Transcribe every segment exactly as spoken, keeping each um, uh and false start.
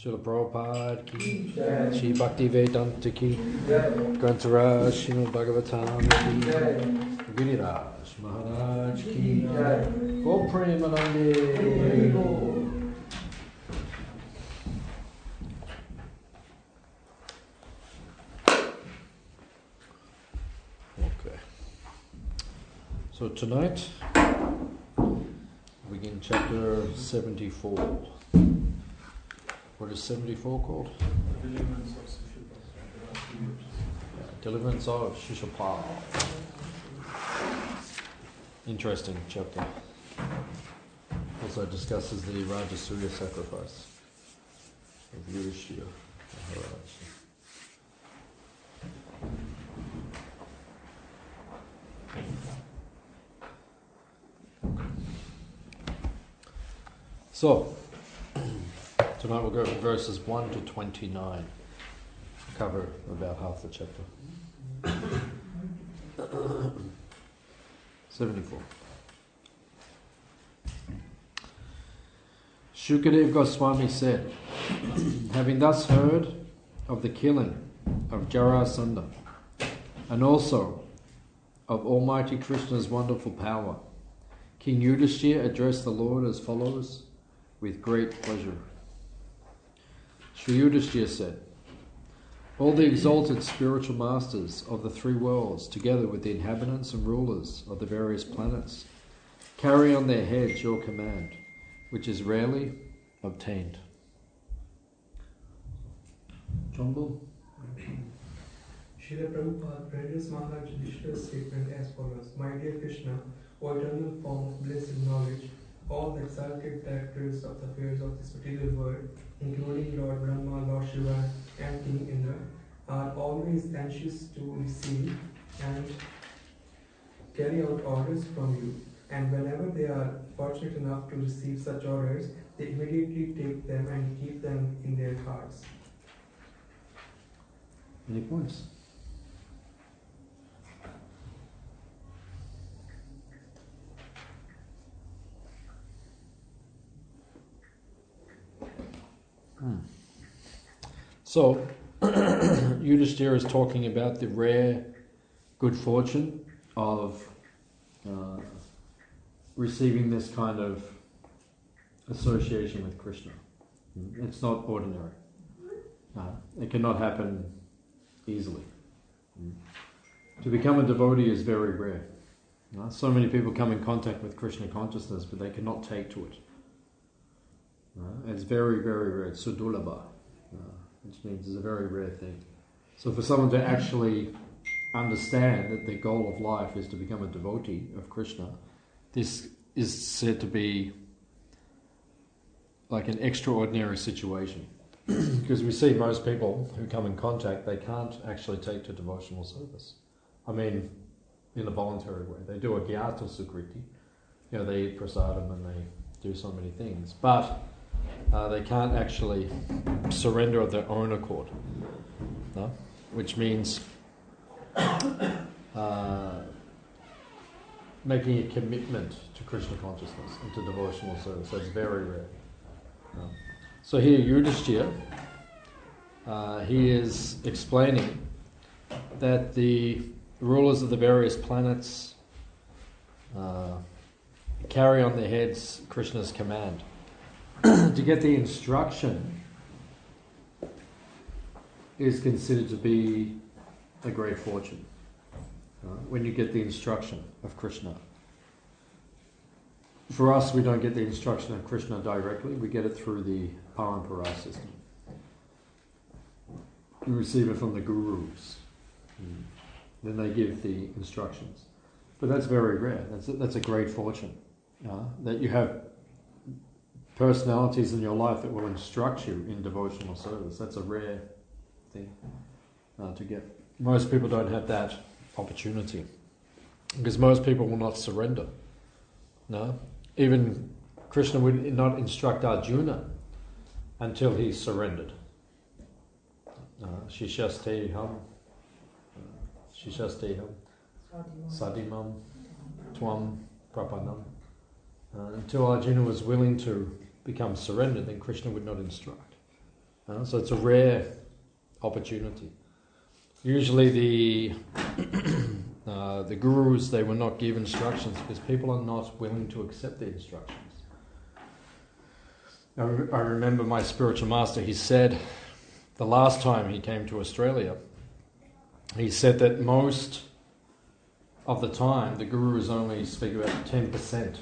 Srila Prabhupada ki, Shri Bhakti Vedanta ki, Grantaraj Srimad Bhagavatam ki, Giriraj Maharaj ki, Go Premanande. Okay. So tonight, we begin chapter seventy-four. What is seventy-four called? Deliverance of Shishupal. Yeah, Deliverance of Shishupal. Interesting chapter. Also discusses the Rajasuya sacrifice of Yudhishthira Maharaj. So, tonight we'll go from verses one to twenty-nine. Cover about half the chapter. seventy-four. Shukadev Goswami said, having thus heard of the killing of Jarasandha, and also of Almighty Krishna's wonderful power, King Yudhishthira addressed the Lord as follows with great pleasure. Sri Yudhishthira said, all the exalted spiritual masters of the three worlds, together with the inhabitants and rulers of the various planets, carry on their heads your command, which is rarely obtained. Jumbo? Srila Prabhupada renders Maharaj Yudhishthira's statement as follows. My dear Krishna, O eternal form of blessed knowledge, all the exalted directors of the affairs of this material world, including Lord Brahma, Lord Shiva, and King Indra, are always anxious to receive and carry out orders from you. And whenever they are fortunate enough to receive such orders, they immediately take them and keep them in their hearts. Any points? Hmm. So, Yudhishthira is talking about the rare good fortune of uh, receiving this kind of association with Krishna. It's not ordinary. Uh, it cannot happen easily. To become a devotee is very rare. Uh, so many people come in contact with Krishna consciousness, but they cannot take to it. Uh, it's very, very rare. It's sudulabha, uh, which means it's a very rare thing. So for someone to actually understand that the goal of life is to become a devotee of Krishna, this is said to be like an extraordinary situation. Because we see most people who come in contact, they can't actually take to devotional service. I mean, in a voluntary way. They do a gyata sukriti, you know, they eat prasadam and they do so many things. But Uh, they can't actually surrender of their own accord, no? Which means uh, making a commitment to Krishna consciousness and to devotional service. That's very rare. No? So here Yudhishthira, uh, he is explaining that the rulers of the various planets uh, carry on their heads Krishna's command. To get the instruction is considered to be a great fortune. Uh, when you get the instruction of Krishna. For us, we don't get the instruction of Krishna directly, we get it through the parampara system. You receive it from the gurus. Mm. Then they give the instructions. But that's very rare. That's a, that's a great fortune. Uh, that you have personalities in your life that will instruct you in devotional service. That's a rare thing uh, to get. Most people don't have that opportunity because most people will not surrender. No, even Krishna would not instruct Arjuna until he surrendered. Shishasteham, Shishasteham, Sadimam, Tvam, Prapanam. Uh, until Arjuna was willing to become surrendered, then Krishna would not instruct. Uh, so it's a rare opportunity. Usually the uh, the gurus, they will not give instructions because people are not willing to accept the instructions. I, re- I remember my spiritual master, he said, the last time he came to Australia, he said that most of the time the gurus only speak about ten percent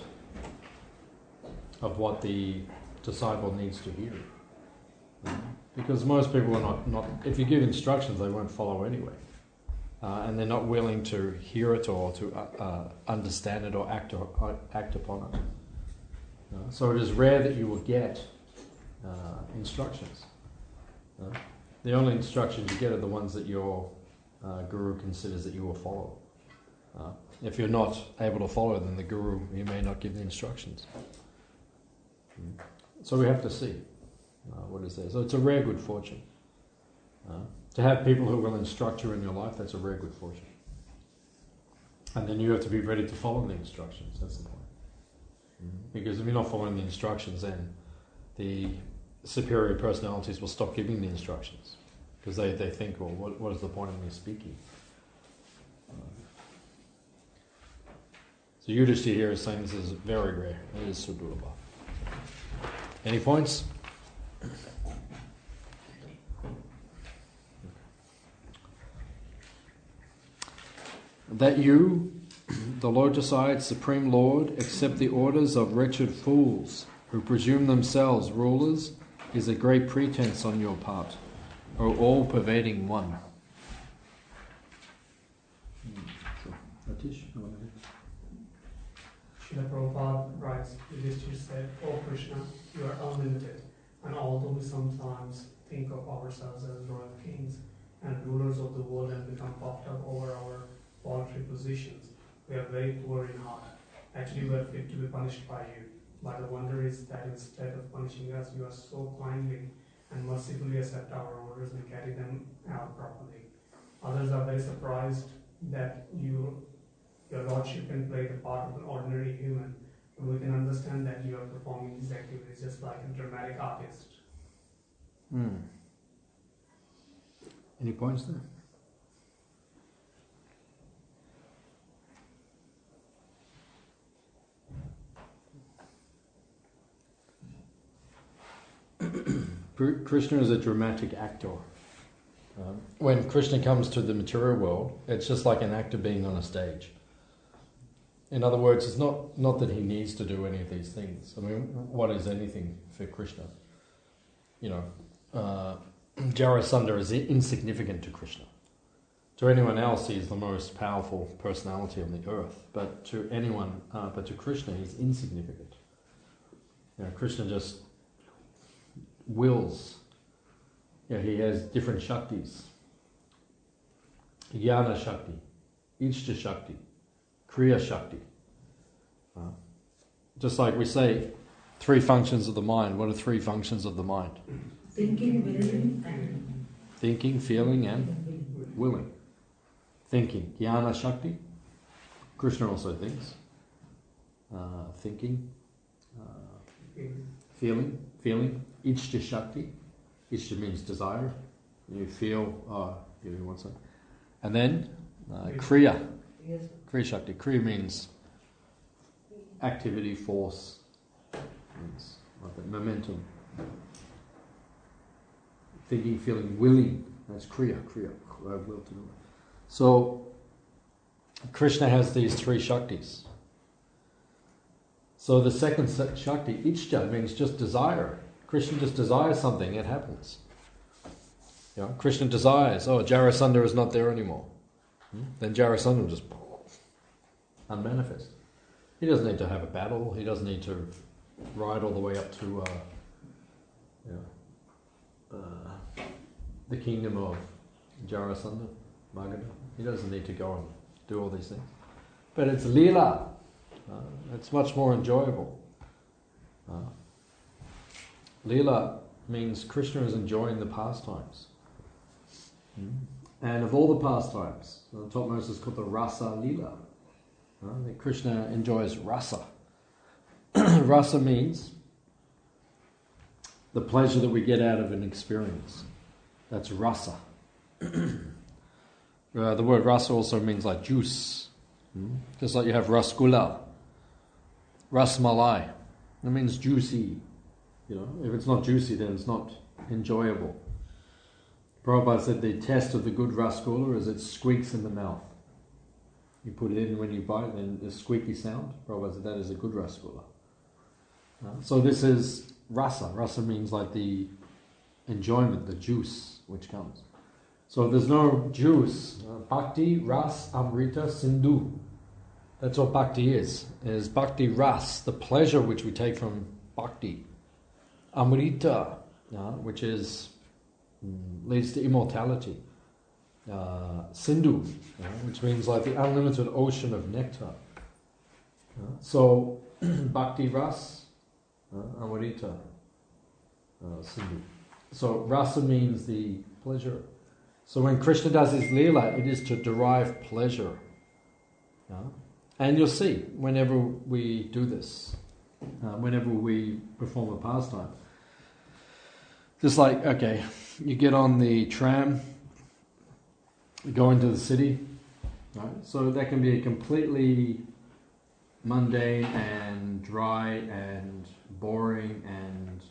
of what the disciple needs to hear. Because most people are not, not if you give instructions, they won't follow anyway. Uh, and they're not willing to hear it or to uh, uh, understand it or act, or, uh, act upon it. Uh, so it is rare that you will get uh, instructions. Uh, the only instructions you get are the ones that your uh, guru considers that you will follow. Uh, if you're not able to follow, then the guru, he may not give the instructions. Mm. So we have to see uh, what is there. So it's a rare good fortune. Uh, to have people who will instruct you in your life, that's a rare good fortune. And then you have to be ready to follow the instructions, that's the point. Mm. Because if you're not following the instructions, then the superior personalities will stop giving the instructions. Because they, they think, well, what, what is the point of me speaking? So Yudhishthira here is saying this is very rare. It is Sudurlabha. Any points? That you, the lotus-eyed Supreme Lord, accept the orders of wretched fools who presume themselves rulers is a great pretense on your part, O all-pervading one. So, Atish, I want to Srila Prabhupada writes, Yudhishthira said, "O Krishna, you are unlimited, and although we sometimes think of ourselves as royal kings and rulers of the world and become puffed up over our paltry positions, we are very poor in heart. Actually, we are fit to be punished by you. But the wonder is that instead of punishing us, you are so kindly and mercifully accept our orders and carry them out properly. Others are very surprised that you Your Lordship can play the part of an ordinary human, and we can understand that you are performing these activities just like a dramatic artist." Hmm. Any points there? Krishna is a dramatic actor. Um, when Krishna comes to the material world, it's just like an actor being on a stage. In other words, it's not, not that he needs to do any of these things. I mean, what is anything for Krishna? You know, uh, Jarasandha is insignificant to Krishna. To anyone else, he's the most powerful personality on the earth. But to anyone, uh, but to Krishna, he's insignificant. You know, Krishna just wills. Yeah, he has different shaktis. Jnana Shakti, Ishta Shakti, Kriya Shakti. Uh, just like we say, three functions of the mind. What are three functions of the mind? Thinking, willing, and... Thinking, feeling, and willing. Thinking, Jnana Shakti. Krishna also thinks. Uh, thinking, uh, feeling, feeling. Ishta Shakti. Ishta means desire. You feel, uh, give me one second. And then, uh, Kriya. Yes. Kriya Shakti. Kriya means activity, force, means like that, momentum. Thinking, feeling, willing. That's Kriya, Kriya, I will to do it. So, Krishna has these three Shaktis. So the second Shakti, Ishta, means just desire. Krishna just desires something, it happens. You know, Krishna desires, oh, Jarasandha is not there anymore. Hmm? Then Jarasandha will just unmanifest. He doesn't need to have a battle, he doesn't need to ride all the way up to uh, you know, uh, the kingdom of Jarasandha, Magadha. He doesn't need to go and do all these things. But it's Leela. Uh, it's much more enjoyable. Uh, Leela means Krishna is enjoying the pastimes. Mm. And of all the pastimes, the topmost is called the Rasa Leela. Uh, that Krishna enjoys rasa. Rasa means the pleasure that we get out of an experience. That's rasa. Uh, the word rasa also means like juice. Hmm? Just like you have rasgulla, rasmalai. It means juicy. You know, if it's not juicy, then it's not enjoyable. Prabhupada said the test of the good rasgulla is it squeaks in the mouth. You put it in when you bite, and the squeaky sound. Prabhupada said that is a good rasgulla. Uh, so this is rasa. Rasa means like the enjoyment, the juice which comes. So if there's no juice, uh, bhakti, ras, amrita, sindhu. That's what bhakti is. Is bhakti ras, the pleasure which we take from bhakti. Amrita, uh, which is mm, leads to immortality. Uh, sindhu, uh, which means like the unlimited ocean of nectar. Uh, so bhakti ras, uh, amrita, uh, sindhu. So rasa means the pleasure. So when Krishna does his leela, it is to derive pleasure. Uh, and you'll see, whenever we do this, uh, whenever we perform a pastime, just like, okay, you get on the tram, you go into the city, right? So that can be a completely mundane and dry and boring and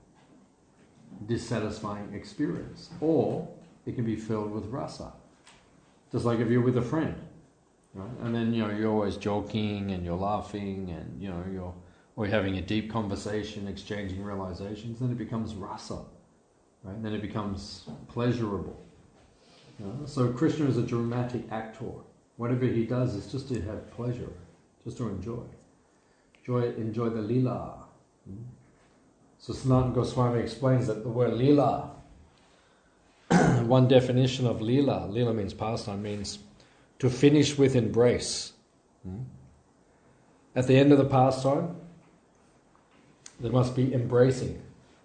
dissatisfying experience. Or it can be filled with rasa. Just like if you're with a friend, right? And then, you know, you're always joking and you're laughing and, you know, you're or you're having a deep conversation, exchanging realizations, then it becomes rasa, right? And then it becomes pleasurable. You know? So Krishna is a dramatic actor. Whatever he does is just to have pleasure, just to enjoy. Enjoy, enjoy the lila. Hmm? So Sanatana Goswami explains that the word lila, one definition of lila, lila means pastime, means to finish with embrace. Hmm? At the end of the pastime, there must be embracing.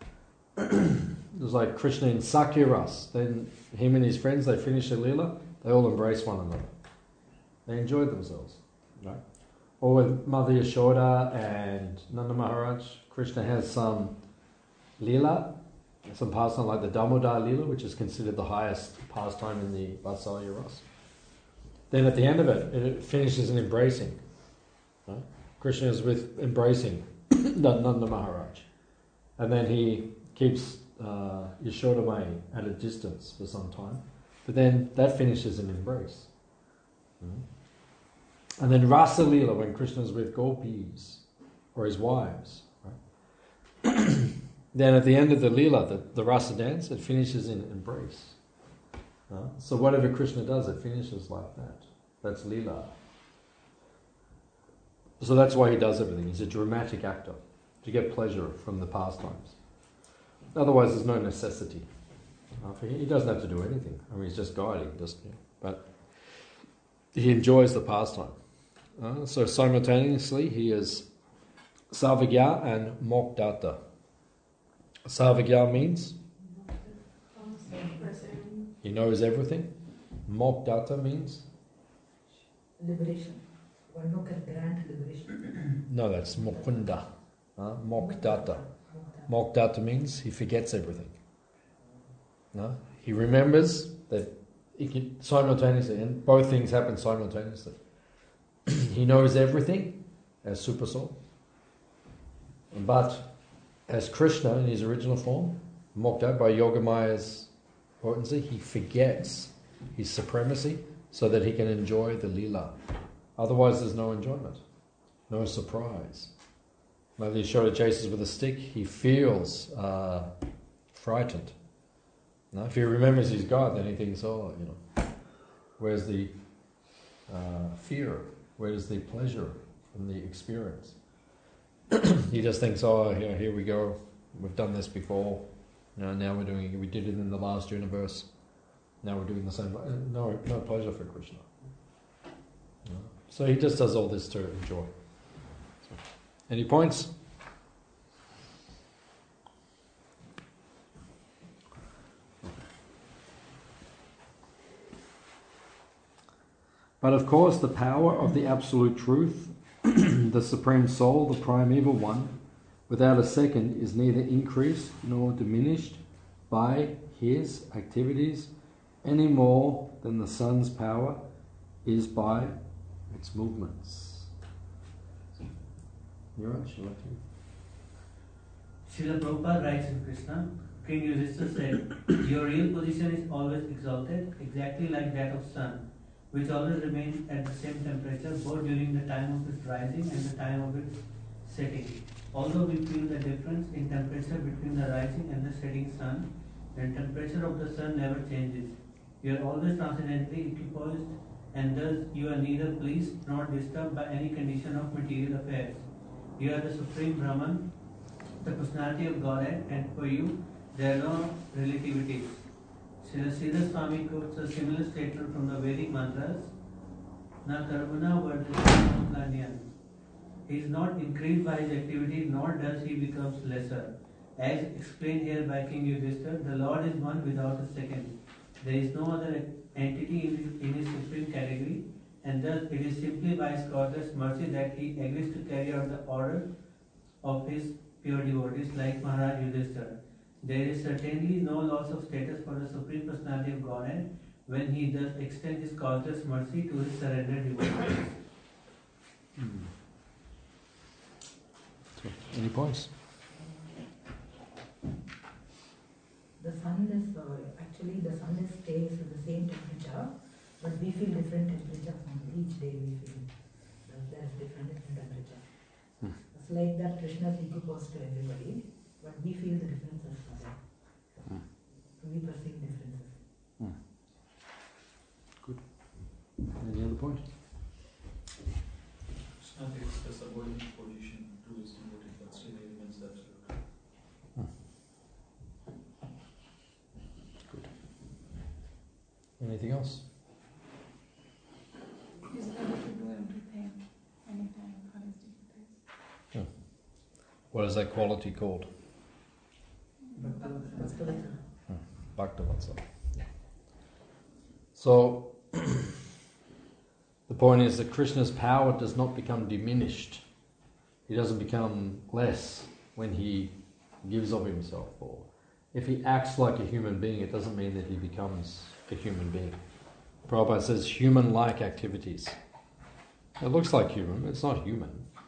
It's like Krishna in Sakya Ras. Then him and his friends, they finish the lila, they all embrace one another. They enjoy themselves. Right? Or with Mother Yashoda and Nanda Maharaj, Krishna has some lila, some pastime like the Damodar Lila, which is considered the highest pastime in the Vatsalya Ras. Then at the end of it, it finishes in embracing. Right? Krishna is with embracing Nanda Maharaj. And then he keeps uh, Yashoda Mai at a distance for some time. But then that finishes in embrace. Mm. And then Rasa Lila, when Krishna is with gopis or his wives. Right? Then at the end of the Leela, the, the Rasa dance, it finishes in embrace. Uh, so whatever Krishna does, it finishes like that. That's Leela. So that's why he does everything. He's a dramatic actor, to get pleasure from the pastimes. Otherwise there's no necessity. Uh, for he, he doesn't have to do anything. I mean, he's just guiding, just, you know, but he enjoys the pastime. Uh, so simultaneously he is Sarvagya and Mokdata. Sarvagya means he knows everything. Mokdata means liberation. One who can grant liberation. No, that's Mukunda. Uh, Mokdata. Mokdata means he forgets everything. No? He remembers that he can simultaneously, and both things happen simultaneously. He knows everything as Super Soul, but as Krishna in his original form, Mokdata, by Yogamaya's potency, he forgets his supremacy so that he can enjoy the Leela. Otherwise there's no enjoyment, no surprise. Like the Yashoda chases with a stick, he feels uh, frightened. Now, if he remembers his God, then he thinks, oh, you know, where's the uh, fear? Where's the pleasure from the experience? He just thinks, oh, here, here we go. We've done this before. You know, now we're doing it. We did it in the last universe. Now we're doing the same. No, no pleasure for Krishna. No. So he just does all this to enjoy. So, any points? But of course, the power of the Absolute Truth, the Supreme Soul, the Primeval One, without a second, is neither increased nor diminished by his activities any more than the sun's power is by its movements. You're right, Srila. Srila Prabhupada writes in Krishna, King Yudhishthira said, your real position is always exalted, exactly like that of sun, which always remains at the same temperature both during the time of its rising and the time of its setting. Although we feel the difference in temperature between the rising and the setting sun, the temperature of the sun never changes. You are always transcendently equipoised, and thus you are neither pleased nor disturbed by any condition of material affairs. You are the Supreme Brahman, the personality of Godhead, and for you there are no relativities. Srila Siddha Swami quotes a similar statement from the Vedic mantras, Na karmana vardhati planyan. He is not increased by his activity, nor does he become lesser. As explained here by King Yudhishthira, the Lord is one without a second. There is no other entity in his, in his supreme category, and thus it is simply by his causeless mercy that he agrees to carry out the order of his pure devotees like Maharaj Yudhishthira. There is certainly no loss of status for the Supreme Personality of Godhead when he thus extends his causeless mercy to his surrendered devotees. Hmm. So, any points? The sun is, uh, actually the sun is stays at the same temperature, but we feel different temperature from each day we feel. There is different, different temperature. Hmm. It's like that Krishna is equiposed to everybody, but we feel the differences for them. Hmm. We perceive differences. Hmm. Good. Any other point? Krishna takes the subordinate position to his devotee, but still he remains absolute. Anything else? He's able to do everything, anytime, for his devotees. Hmm. What is that quality called? Hmm. Bhaktavatsa. Yeah. So, the point is that Krishna's power does not become diminished. He doesn't become less when he gives of himself. Or if he acts like a human being, it doesn't mean that he becomes a human being. Prabhupada says human-like activities. It looks like human, but it's not human.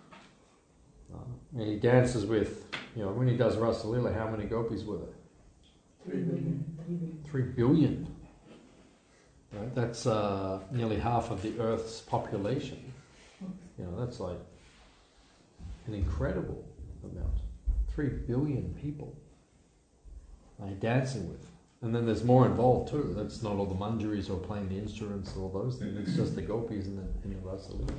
Uh, and he dances with, you know, when he does Rasa Lila, how many gopis were there? Three billion. Three billion. Three billion. Right? That's uh, nearly half of the Earth's population. You know, that's like an incredible amount. Three billion people uh, dancing with. And then there's more involved too. That's not all the manjaris or playing the instruments or all those things. It's just the gopis in the, in the Rasa Lila.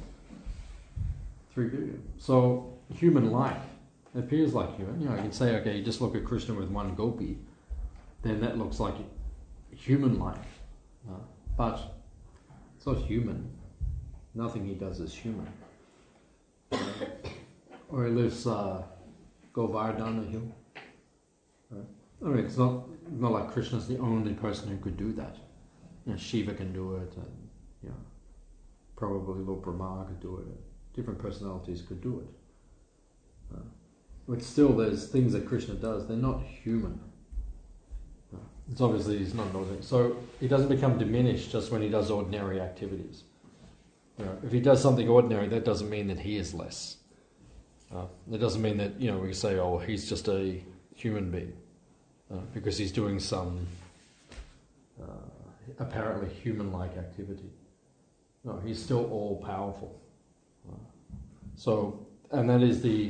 Three billion. So, human-like. It appears like human. You know, you can say, okay, you just look at Krishna with one gopi, then that looks like human-like. Uh, but it's not human. Nothing he does is human. Uh, or he lifts uh, Govardhana hill. Right? I mean, it's not not like Krishna's the only person who could do that. You know, Shiva can do it, and you know, probably Lord Brahma could do it. And different personalities could do it. Uh, but still, there's things that Krishna does. They're not human. Uh, it's obviously he's not an ordinary. So he doesn't become diminished just when he does ordinary activities. You know, if he does something ordinary, that doesn't mean that he is less. Uh, it doesn't mean that, you know, we say, oh, he's just a human being. Uh, because he's doing some uh, apparently human-like activity. No, he's still all-powerful. Uh, so, and that is the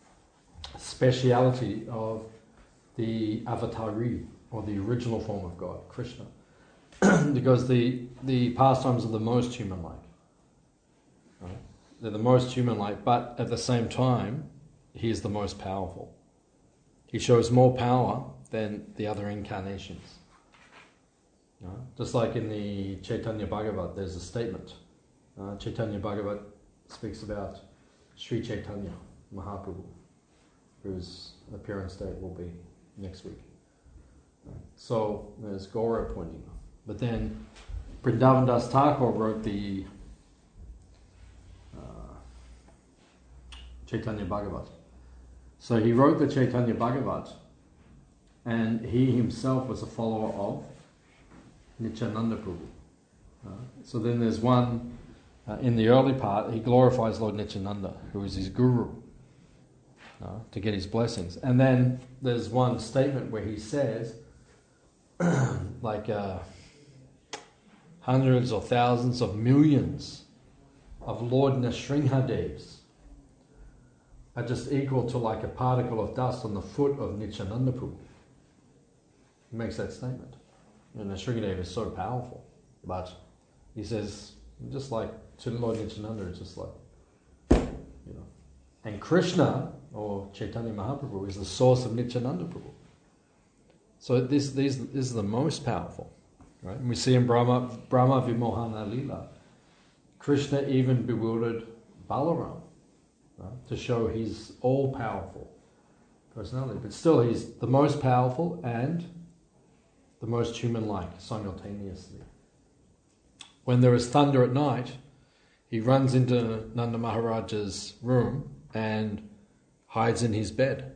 speciality of the avatari, or the original form of God, Krishna. Because the, the pastimes are the most human-like. Right? They're the most human-like, but at the same time, he is the most powerful. He shows more power than the other incarnations. Uh, just like in the Chaitanya Bhagavat, there's a statement. Uh, Chaitanya Bhagavat speaks about Sri Chaitanya Mahaprabhu, whose appearance date will be next week. Uh, so there's Gaura Purnima. But then Vrindavan Das Thakur wrote the uh, Chaitanya Bhagavat. So he wrote the Chaitanya Bhagavat, and he himself was a follower of Nityananda Prabhu. Uh, so then there's one, uh, in the early part, he glorifies Lord Nityananda, who is his guru, uh, to get his blessings. And then there's one statement where he says, like uh, hundreds or thousands of millions of Lord Nrsimhadevs are just equal to like a particle of dust on the foot of Nityananda Prabhu. He makes that statement. And Nrsimhadev is so powerful. But he says, just like to Lord Nityananda, it's just like, you know. And Krishna, or Chaitanya Mahaprabhu, is the source of Nityananda Prabhu. So this, these, this is the most powerful. Right? And we see in Brahma, Brahma Vimohana Lila, Krishna even bewildered Balaram, right, to show his all-powerful personality. But still, he's the most powerful and the most human-like simultaneously. When there is thunder at night, he runs into Nanda Maharaja's room and hides in his bed.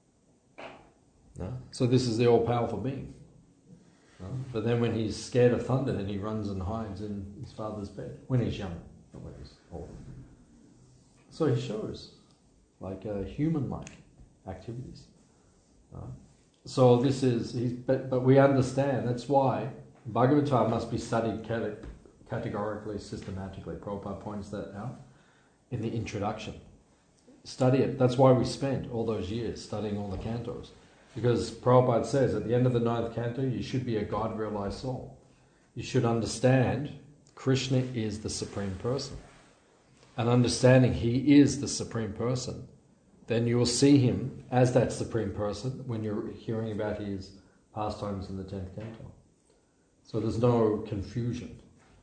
No? So this is the all-powerful being. No? But then when he's scared of thunder, then he runs and hides in his father's bed. When he's young, not when he's old. So he shows like uh, human-like activities. No? So this is, he's, but, but we understand, that's why Bhagavatam must be studied cate- categorically, systematically. Prabhupada points that out in the introduction. Study it. That's why we spent all those years studying all the cantos. Because Prabhupada says at the end of the ninth canto, you should be a God-realized soul. You should understand Krishna is the Supreme Person. And understanding He is the Supreme Person, then you will see Him as that Supreme Person when you're hearing about His pastimes in the tenth canto. So there's no confusion.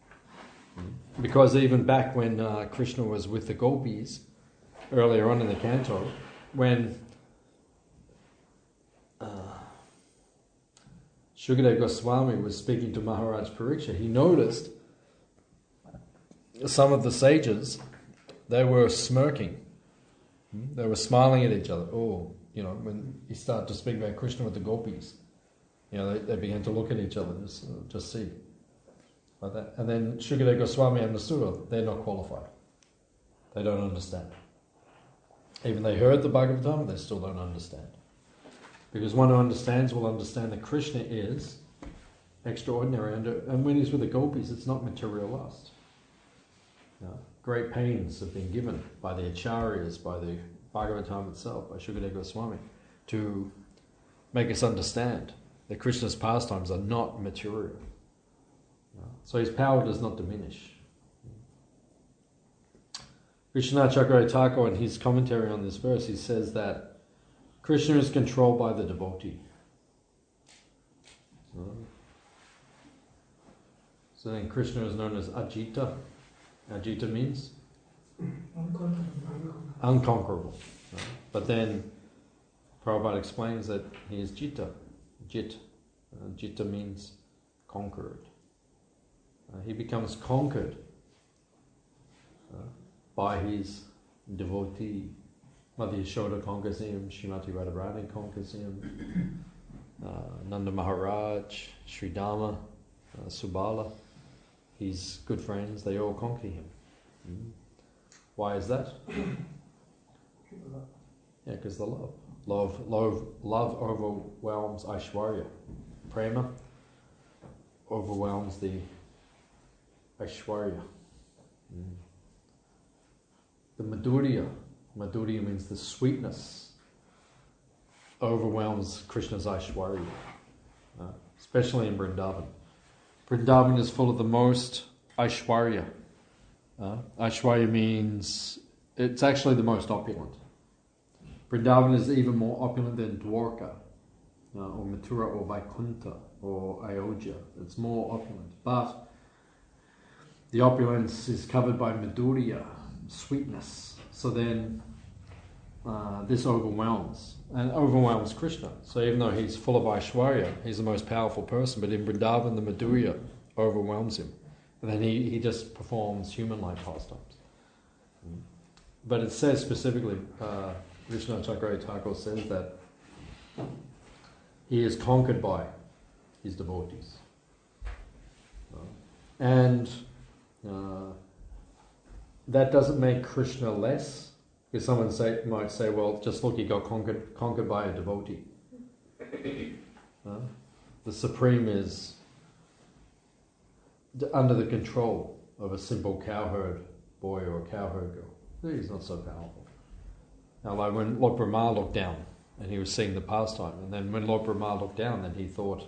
Because even back when uh, Krishna was with the gopis, earlier on in the canto, when uh, Shukadeva Goswami was speaking to Maharaj Pariksha, he noticed some of the sages, they were smirking. They were smiling at each other. Oh, you know, when he started to speak about Krishna with the gopis, you know, they, they began to look at each other, just, uh, just see. Like that. And then Shukadeva Goswami understood, oh, they're not qualified. They don't understand. Even they heard the Bhagavatam, they still don't understand. Because one who understands will understand that Krishna is extraordinary. And, and when he's with the gopis, it's not material lust. No. Great pains have been given by the acharyas, by the Bhagavatam itself, by Shukadeva Goswami, to make us understand that Krishna's pastimes are not material. No. So his power does not diminish. Vishwanath Chakravarti Thakur, in his commentary on this verse, he says that Krishna is controlled by the devotee. So, so then Krishna is known as Ajita. Ajita means? Unconquerable. Unconquerable. Right? But then Prabhupada explains that he is Jita. Jit. Uh, Jita means conquered. Uh, he becomes conquered uh, by his devotee. Mother Yashoda conquers him, Srimati Radharani conquers him, uh, Nanda Maharaj, Sri Dhamma, uh, Subala, his good friends, they all conquer him. Mm. Why is that? Yeah, because the love. Love, love. Love overwhelms Aishwarya. Prema overwhelms the Aishwarya. Mm. The Madhurya, Madhurya means the sweetness, overwhelms Krishna's Aishwarya, uh, especially in Vrindavan. Vrindavan is full of the most Aishwarya. Uh, Aishwarya means, it's actually the most opulent. Vrindavan is even more opulent than Dwarka, uh, or Mathura, or Vaikuntha, or Ayodhya. It's more opulent. But the opulence is covered by Madhurya, sweetness. So then uh, this overwhelms, and overwhelms Krishna. So even though he's full of Aishwarya, he's the most powerful person, but in Vrindavan the Madhurya overwhelms him. And then he, he just performs human-like pastimes. But it says specifically, uh, Vishnu Chakravarti Thakur says that he is conquered by his devotees. And uh, that doesn't make Krishna less, because someone say, might say, well, just look, he got conquered, conquered by a devotee. Uh, the Supreme is d- under the control of a simple cowherd boy or a cowherd girl. He's not so powerful. Now, like when Lord Brahma looked down and he was seeing the pastime, and then when Lord Brahma looked down, then he thought,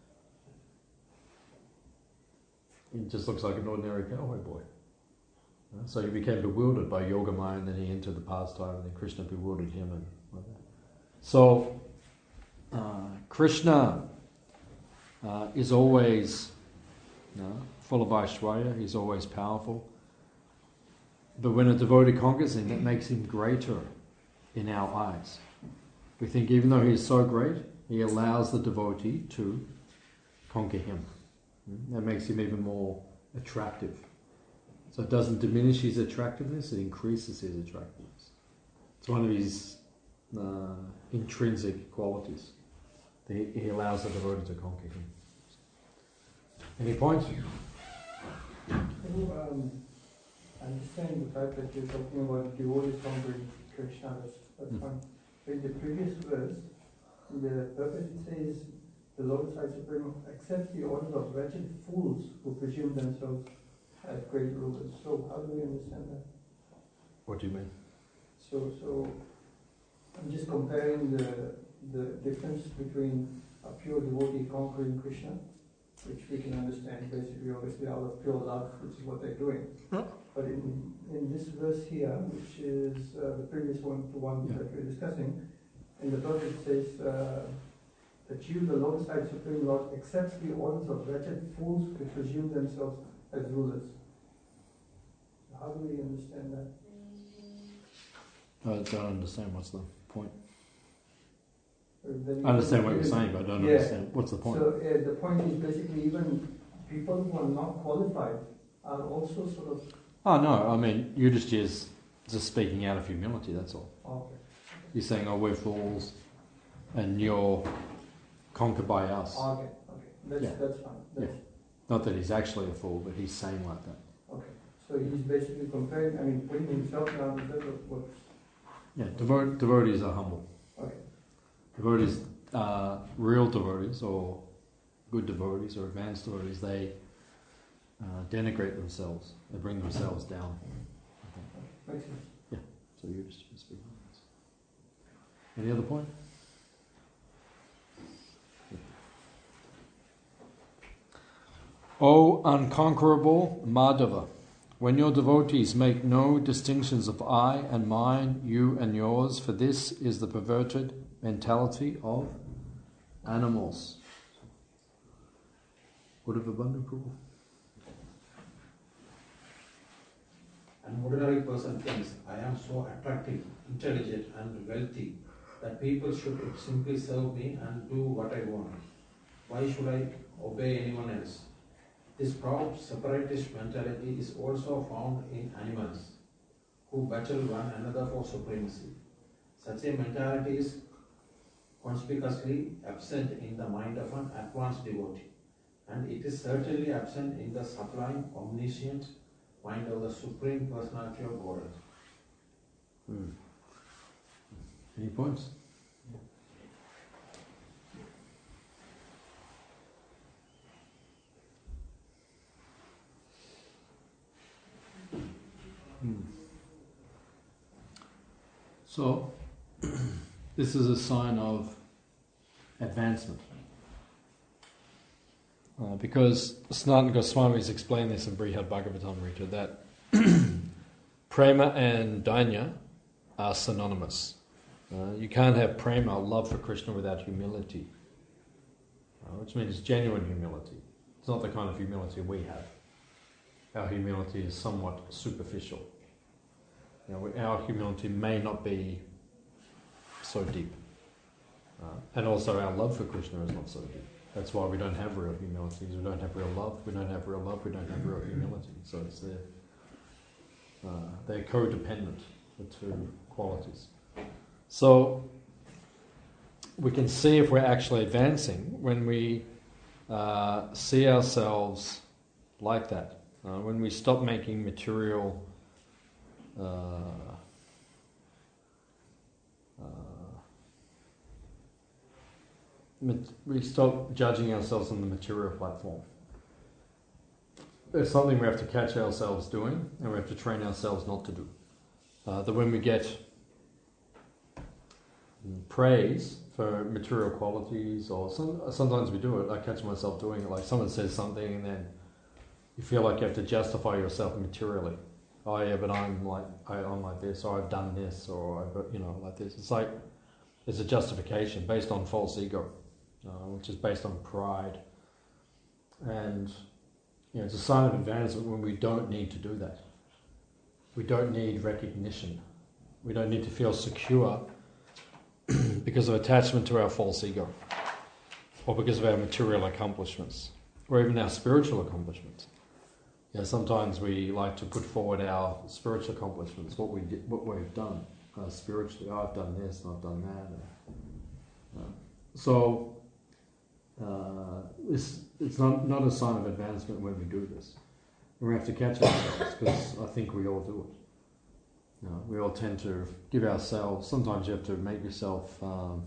he just looks like an ordinary cowherd boy. Uh, so he became bewildered by Yogamaya, and then he entered the pastime, and then Krishna bewildered him, and like that. So uh, Krishna uh, is always you know, full of Aishwarya. He's always powerful. But when a devotee conquers him, that makes him greater in our eyes. We think even though he is so great, he allows the devotee to conquer him. That makes him even more attractive. So it doesn't diminish his attractiveness, it increases his attractiveness. It's one of his uh, intrinsic qualities. He, he allows the devotee to conquer him. Any points? Um, I understand the fact that you're talking about devotees conquering Krishna, that's, that's Mm. fine. But in the previous verse, in the purpose it says, the Lord Sai Supreme accepts the orders of wretched fools who presume themselves as great rulers. So how do we understand that? What do you mean? So, so I'm just comparing the the difference between a pure devotee conquering Krishna, which we can understand basically, obviously, out of pure love, which is what they're doing. Yeah. But in in this verse here, which is uh, the previous one, the one Yeah. that we're discussing, in the verse it says uh, that you, the Lord Side Supreme Lord, accepts the orders of wretched fools who presume themselves as rulers. How do we understand that? I don't understand what's the point. Uh, then I understand what even- you're saying, but I don't Yeah. understand. What's the point? So uh, the point is basically even people who are not qualified are also sort of Oh no, I mean, you're just, just just speaking out of humility, that's all. okay. You're saying, oh, we're fools, and you're conquered by us. Okay, okay, that's Yeah. that's fine. That's, Not that he's actually a fool, but he's saying like that. Okay, so he's basically comparing. I mean, putting himself down. Is that what? what Yeah, devo- devotees are humble. okay, Devotees, uh, real devotees, or good devotees, or advanced devotees, they uh, denigrate themselves. They bring themselves down. makes sense. So you're just speaking. Any other point? O unconquerable Madhava, when your devotees make no distinctions of I and mine, you and yours, for this is the perverted mentality of animals. Buddha-Vibandhu Prabhu. An ordinary person thinks, I am so attractive, intelligent and wealthy that people should simply serve me and do what I want. Why should I obey anyone else? This proud separatist mentality is also found in animals who battle one another for supremacy. Such a mentality is conspicuously absent in the mind of an advanced devotee, and it is certainly absent in the sublime, omniscient mind of the Supreme Personality of Godhead. Hmm. Any points? Hmm. So, this is a sign of advancement. Uh, because Sanatana Goswami has explained this in Brihad Bhagavatamrita, that prema and dainya are synonymous. Uh, you can't have prema, love for Krishna, without humility, uh, which means genuine humility. It's not the kind of humility we have. Our humility is somewhat superficial. You know, we- our humility may not be so deep. Uh, and also our love for Krishna is not so deep. That's why we don't have real humility, because we don't have real love, we don't have real love, we don't have real humility. So it's their, uh, they're codependent, the two qualities. So we can see if we're actually advancing when we uh, see ourselves like that. Uh, when we stop making material uh, uh, we stop judging ourselves on the material platform. There's something we have to catch ourselves doing, and we have to train ourselves not to do. Uh, that when we get praise for material qualities, or some, sometimes we do it, I catch myself doing it, like someone says something and then you feel like you have to justify yourself materially. Oh yeah, but I'm like, I, I'm like this, or I've done this, or I've, you know, like this. It's like, it's a justification based on false ego, uh, which is based on pride. And you know, it's a sign of advancement when we don't need to do that. We don't need recognition. We don't need to feel secure because of attachment to our false ego, or because of our material accomplishments, or even our spiritual accomplishments. Yeah, sometimes we like to put forward our spiritual accomplishments, what we did, what we've done uh, spiritually. Oh, I've done this and I've done that. Uh, so uh, it's it's not not a sign of advancement when we do this. We have to catch ourselves, because I think we all do it. You know, we all tend to give ourselves. Sometimes you have to make yourself, um,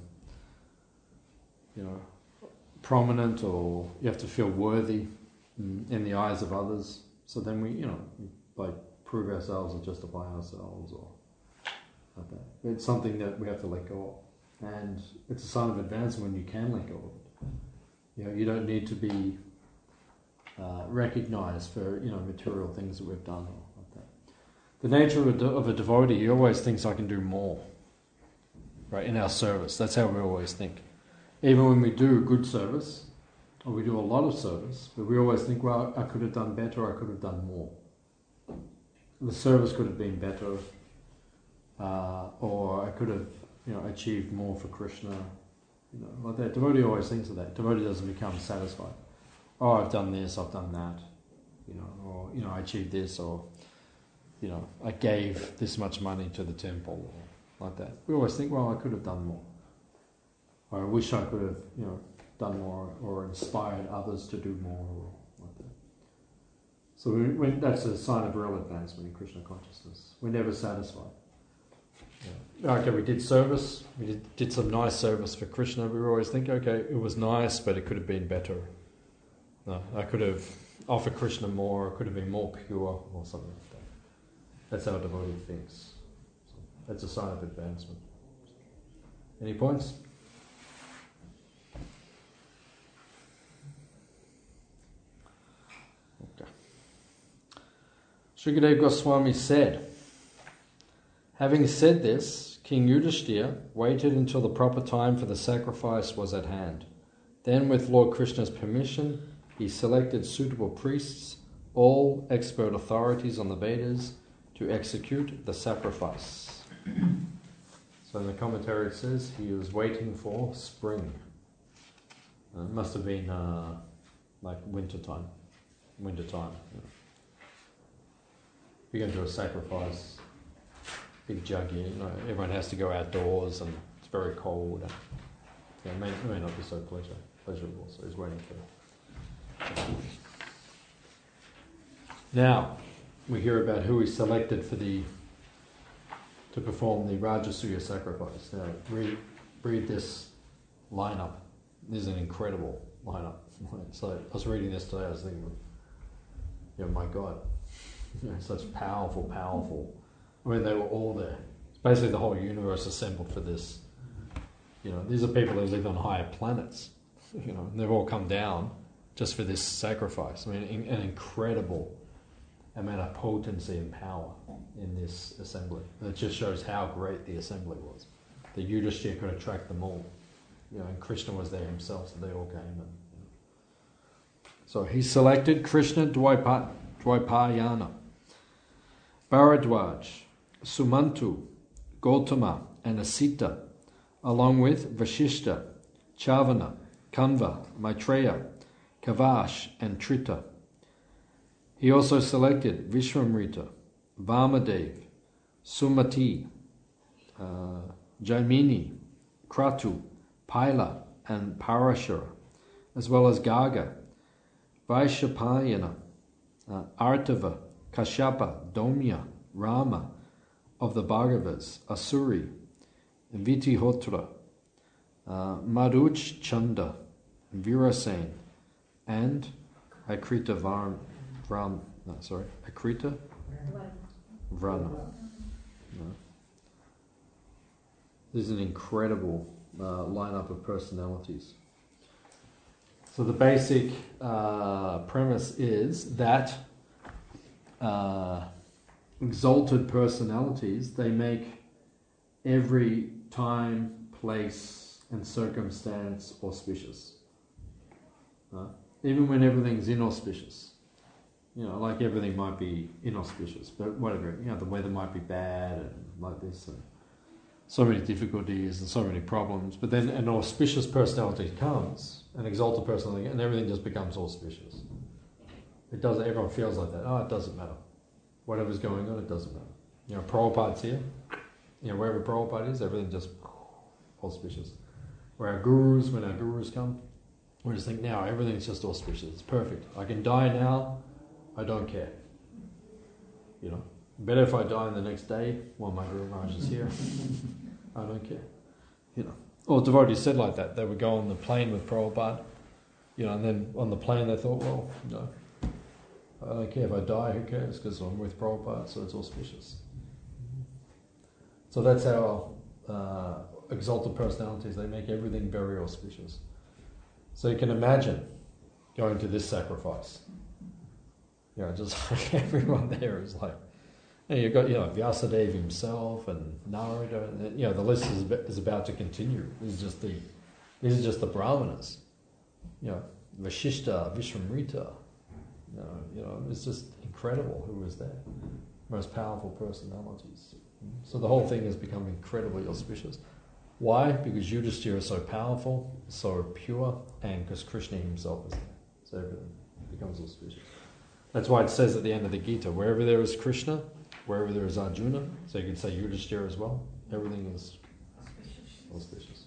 you know, prominent, or you have to feel worthy in, in the eyes of others. So then we, you know, like prove ourselves or justify ourselves, or like that. It's something that we have to let go of, and it's a sign of advancement when you can let go of it. You know, you don't need to be uh, recognized for, you know, material things that we've done, or like that. The nature of a, de- of a devotee, he always thinks I can do more, right, in our service. That's how we always think. Even when we do good service, or we do a lot of service, but we always think, well, I could have done better, I could have done more. The service could have been better, uh, or I could have, you know, achieved more for Krishna. You know, like that. Devotee always thinks of that. Devotee doesn't become satisfied. Oh, I've done this, I've done that, you know, or, you know, I achieved this, or, you know, I gave this much money to the temple, or like that. We always think, well, I could have done more. Or I wish I could have, you know, done more, or inspired others to do more, or like that. So we, when, that's a sign of real advancement in Krishna consciousness. We're never satisfied. Yeah. Okay, we did service, we did, did some nice service for Krishna. We always think, okay, it was nice, but it could have been better. No, I could have offered Krishna more, it could have been more pure, or something like that. That's how a devotee thinks. So that's a sign of advancement. Any points? Okay. Shukadeva Goswami said, having said this, King Yudhishthira waited until the proper time for the sacrifice was at hand. Then, with Lord Krishna's permission, he selected suitable priests, all expert authorities on the Vedas, to execute the sacrifice. So in the commentary it says he was waiting for spring. Uh, it must have been uh, like winter time. Winter time. You know. You're going to do a sacrifice, big juggy, you know, everyone has to go outdoors and it's very cold. And, yeah, it, may, it may not be so pleasure, pleasurable, so he's waiting for it. Now, we hear about who he selected for the to perform the Rajasuya sacrifice. Now, read, read this lineup. This is an incredible lineup. So I was reading this today, I was thinking, you know, my God, you know, such powerful, powerful. I mean, they were all there. Basically, the whole universe assembled for this. You know, these are people who live on higher planets. You know, and they've all come down just for this sacrifice. I mean, an incredible amount of potency and power in this assembly. And it just shows how great the assembly was. The Yudhishthira could attract them all. You know, and Krishna was there himself, so they all came. And, you know. So he selected Krishna Dwaipa, Dwaipayana, Bharadwaj, Sumantu, Gautama, and Asita, along with Vashishta, Chavana, Kanva, Maitreya, Kavash, and Trita. He also selected Vishwamrita, Vamadev, Sumati, uh, Jaimini, Kratu, Paila, and Parashara, as well as Gaga, Vaishapayana, uh, Artava, Kashyapa, Domya, Rama, of the Bhagavas, Asuri, Vitihotra, uh, Maruch Chanda, Virasen, and Akrita Varn, Vran, no, sorry, Akrita Vrana. No. This is an incredible uh, lineup of personalities. So the basic uh, premise is that uh, exalted personalities, they make every time, place, and circumstance auspicious. Uh, even when everything's inauspicious. You know, like everything might be inauspicious, but whatever, you know, the weather might be bad and like this, and so many difficulties and so many problems, but then an auspicious personality comes, an exalted personality, and everything just becomes auspicious. It doesn't, everyone feels like that. Oh, it doesn't matter. Whatever's going on, it doesn't matter. You know, Prabhupada's here. You know, wherever Prabhupada is, everything just auspicious. Where our gurus, when our gurus come, we just think now everything's just auspicious. It's perfect. I can die now. I don't care. You know, better if I die in the next day while my Guru Maharaj is here. I don't care. You know, or devotees said like that. They would go on the plane with Prabhupada, you know, and then on the plane they thought, well, you know, I don't care if I die. Who cares? Because I'm with Prabhupada, so it's auspicious. So that's how uh, exalted personalities, they make everything very auspicious. So you can imagine going to this sacrifice. You know, just like everyone there is like, you know, you've got, you know, Vyasadeva himself and Narada, and, you know, the list is, is about to continue. This is just the, these are just the brahmanas. You know, Vashishta, Vishwamrita, you know, you know, it's just incredible who was there. Most powerful personalities. So the whole thing has become incredibly auspicious. Why? Because Yudhishthira is so powerful, so pure, and because Krishna himself is there. So everything becomes auspicious. That's why it says at the end of the Gita, wherever there is Krishna, wherever there is Arjuna, so you can say Yudhishthira as well, everything is auspicious.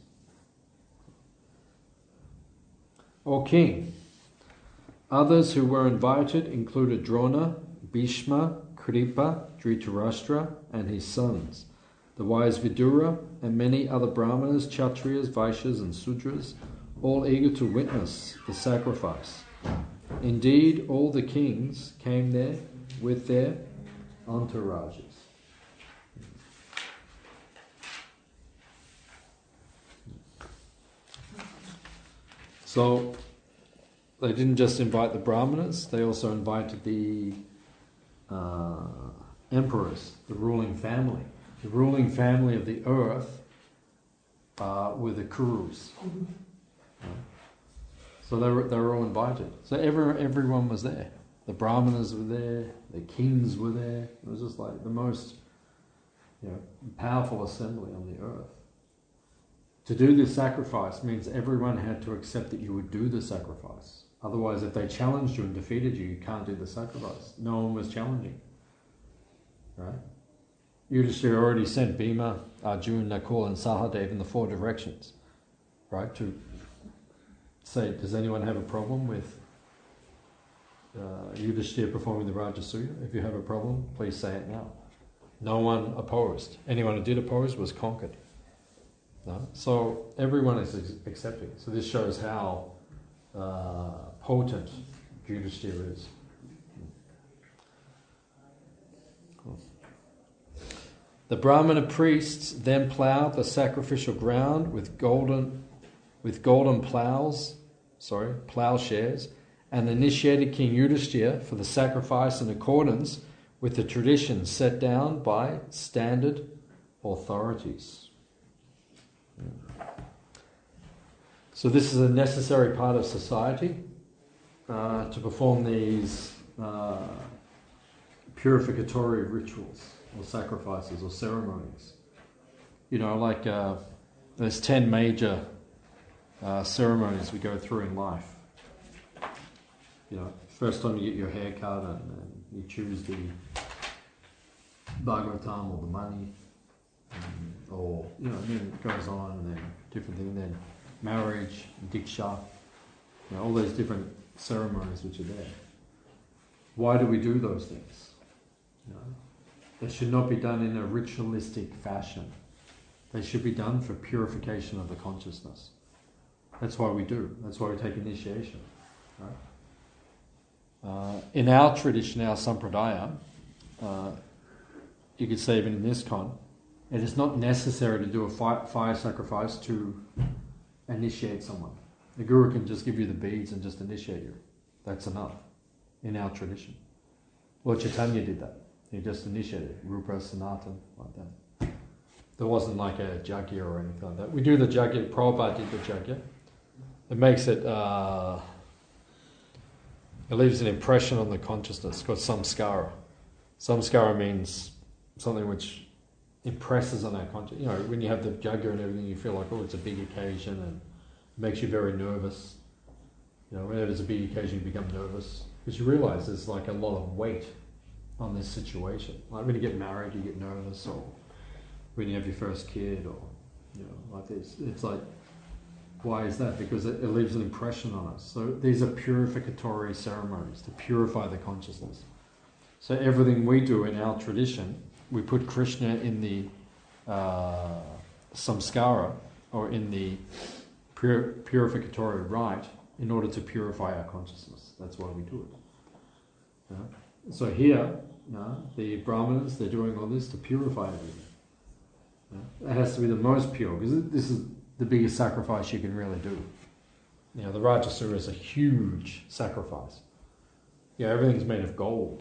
O king, others who were invited included Drona, Bhishma, Kripa, Dhritarashtra, and his sons, the wise Vidura, and many other Brahmanas, Kshatriyas, Vaishyas, and Sudras, all eager to witness the sacrifice. Indeed, all the kings came there with their entourages. So, they didn't just invite the Brahmanas, they also invited the uh, emperors, the ruling family. The ruling family of the earth uh, were the Kurus. Right? So they were, they were all invited. So every, everyone was there. The Brahmanas were there, the kings were there. It was just like the most, you know, powerful assembly on the earth. To do this sacrifice means everyone had to accept that you would do the sacrifice. Otherwise, if they challenged you and defeated you, you can't do the sacrifice. No one was challenging. Right? Yudhishthira already sent Bhima, Arjuna, Nakul, and Sahadev in the four directions. Right? To say, does anyone have a problem with uh, Yudhishthira performing the Rajasuya? If you have a problem, please say it now. No one opposed. Anyone who did oppose was conquered. No? So everyone is ex- accepting. So this shows how uh, potent Yudhishthira is. Cool. The Brahmana priests then ploughed the sacrificial ground with golden, with golden ploughs, sorry, ploughshares, and initiated King Yudhishthira for the sacrifice in accordance with the traditions set down by standard authorities. So this is a necessary part of society uh, to perform these uh, purificatory rituals or sacrifices or ceremonies. You know, like uh, there's ten major uh, ceremonies we go through in life. You know, first time you get your hair cut and, and you choose the Bhagavatam or the money. And or, you know, then it goes on and then different things, then marriage, diksha, you know, all those different ceremonies which are there. Why do we do those things? You know, they should not be done in a ritualistic fashion. They should be done for purification of the consciousness. That's why we do. That's why we take initiation. Right? Uh, in our tradition, our sampradaya, uh, you could say even in ISKCON, it is not necessary to do a fire, fire sacrifice to initiate someone. The guru can just give you the beads and just initiate you. That's enough in our tradition. Lord Chaitanya did that. He just initiated Rupa, Sanatan, like that. There wasn't like a jagya or anything like that. We do the jagya, Prabhupada did the jagya. It makes it, uh, it leaves an impression on the consciousness. It's called samskara. Samskara means something which impresses on our consciousness. You know, when you have the jagya and everything, you feel like, oh, it's a big occasion, and it makes you very nervous. You know, whenever it's a big occasion, you become nervous. Because you realise there's like a lot of weight on this situation. Like when you get married, you get nervous, or when you have your first kid, or, you know, like this. It's like, why is that? Because it, it leaves an impression on us. So these are purificatory ceremonies to purify the consciousness. So everything we do in our tradition, we put Krishna in the uh, samskara, or in the pur- purificatory rite, in order to purify our consciousness. That's why we do it. Yeah? So here, yeah, the Brahmanas, they're doing all this to purify everything. Yeah? It has to be the most pure, because this is the biggest sacrifice you can really do. You know, the Rajasura is a huge sacrifice. Yeah, everything's made of gold.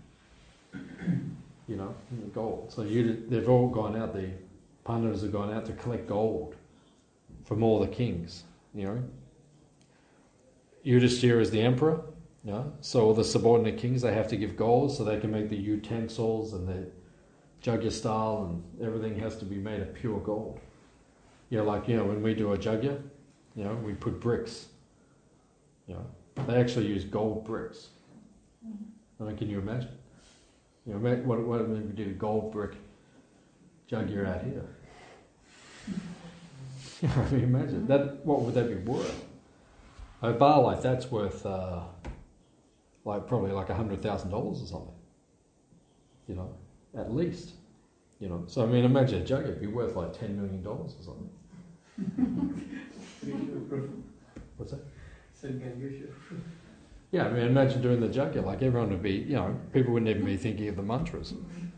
You know, gold. So you, they've all gone out, the Pandavas have gone out to collect gold from all the kings, you know. Yudhishthira is the emperor, you know, so all the subordinate kings, they have to give gold so they can make the utensils and the jagya style, and everything has to be made of pure gold. You know, like, you know, when we do a jagya, you know, we put bricks. You know, they actually use gold bricks. I mean, can you imagine? You know, what, what if we did a gold brick jagya out here? I mean, imagine that. What would that be worth? A bar like that's worth, uh, like probably like a hundred thousand dollars or something. You know, at least. You know, so I mean, imagine a jagya would be worth like ten million dollars or something. What's that? Yeah, I mean, imagine doing the jagya. Like everyone would be, you know, people wouldn't even be thinking of the mantras.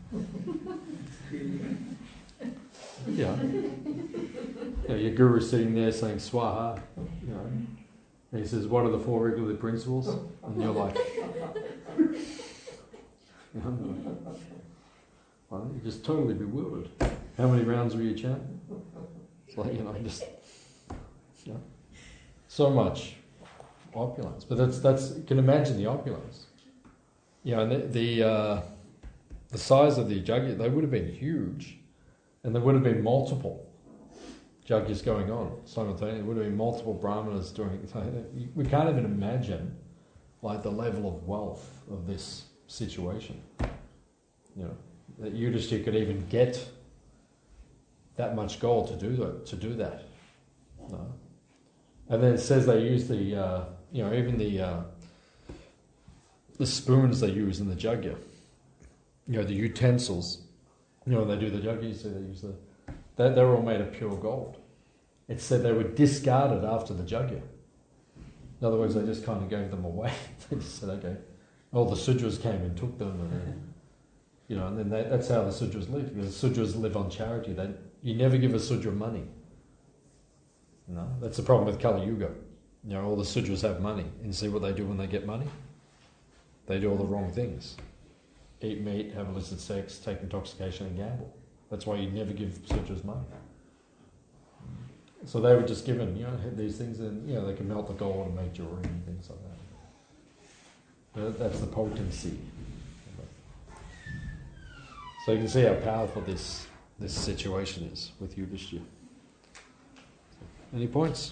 Yeah. You know, your guru's sitting there saying swaha, you know, and he says, what are the four regulative principles? And you're like, you know, well, you're just totally bewildered. How many rounds were you chanting? It's like, you know, just, you know, so much opulence. But that's, that's, you can imagine the opulence. You know, and the, the, uh, the size of the jagya, they would have been huge. And there would have been multiple jagyas going on simultaneously. There would have been multiple brahmanas doing it. We can't even imagine, like, the level of wealth of this situation. You know, that Yudhishthira could even get that much gold to do that. To do that. No. And then it says they use the, uh, you know, even the uh, the spoons they use in the jagya. You know, the utensils. You know, when they do the jagya, you see they use the... They, they were all made of pure gold. It said they were discarded after the jagya. In other words, they just kind of gave them away. They just said, okay. All the sudras came and took them, and then, you know, and then they, that's how the sudras live. Because the sudras live on charity. They, you never give a sudra money. You know, that's the problem with Kali Yuga. You know, all the sudras have money. And see what they do when they get money? They do all the wrong things. Eat meat, have illicit sex, take intoxication and gamble. That's why you never give sutras money. So they were just given, you know, these things, and, you know, they can melt the gold and make jewelry and things like that. But that's the potency. So you can see how powerful this this situation is with Yudhishthira. Any points?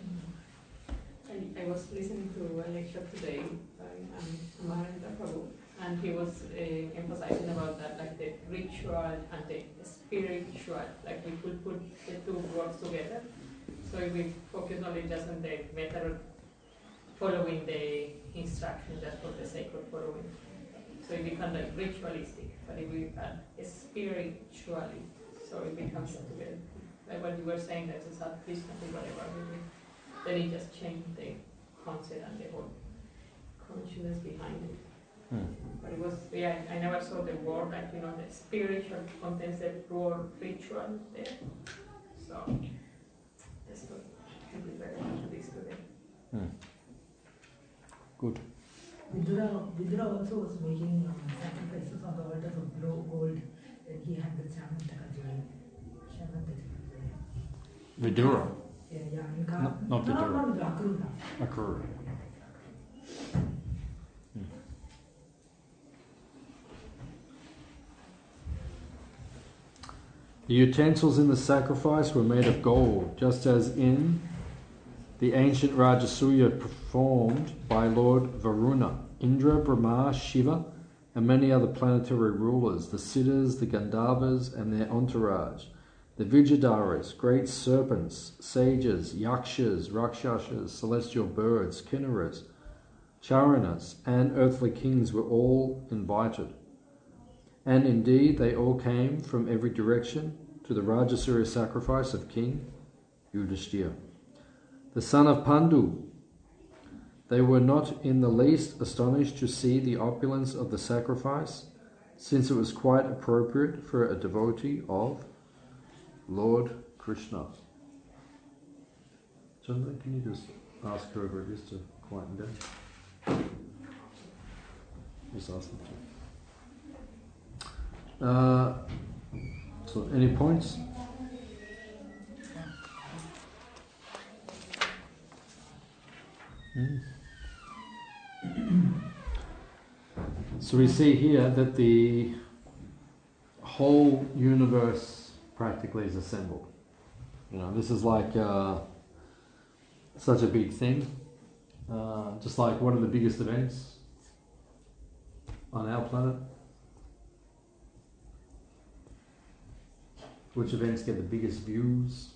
I, I was listening to a lecture today by um, Amaranta Prabhu, and he was uh, emphasizing about that, like the ritual and the spiritual, like we could put the two words together. So if we focus only just on the method following the instruction just for the sake of following. So it becomes like ritualistic, but if we add spiritually, so it becomes together. Like what you were saying, that it's not Krishna or whatever, really. Then it just changed the concept and the whole consciousness behind it. Hmm. But it was, yeah, I never saw the word, like, you know, the spiritual contains the word ritual there. So, that's what I think is very much to this today. Hmm. Good. Vidura, Vidura also was making um, sacrifices on the altars of blow gold when he had the Chamantaka jewel. Chamantaka jewel. Vidura. Yeah, yeah, in Ka- No, not no, Vidura. no, no, Akrura. Akrura. The utensils in the sacrifice were made of gold, just as in the ancient Rajasuya performed by Lord Varuna, Indra, Brahma, Shiva, and many other planetary rulers, the Siddhas, the Gandharvas, and their entourage, the Vijayadharas, great serpents, sages, yakshas, rakshasas, celestial birds, kinnaras, charanas, and earthly kings were all invited. And indeed, they all came from every direction to the Rajasuya sacrifice of King Yudhishthira, the son of Pandu. They were not in the least astonished to see the opulence of the sacrifice, since it was quite appropriate for a devotee of Lord Krishna. Chandra, can you just ask whoever it is to quieten down? Just ask them to. Uh, so, any points? Mm. So we see here that the whole universe practically is assembled. You know, this is like uh, such a big thing. Uh, just like one of the biggest events on our planet. Which events get the biggest views?